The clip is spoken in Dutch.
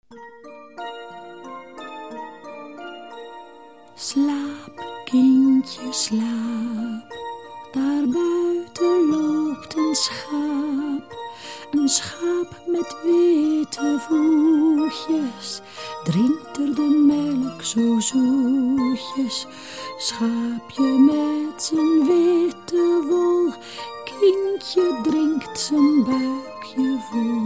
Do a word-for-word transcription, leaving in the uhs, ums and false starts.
Slaap, kindje, slaap. Daar buiten loopt een schaap. Een schaap met witte voetjes. Drinkt er de melk zo zoetjes. Schaapje met zijn witte wol. Kindje drinkt zijn buikje vol.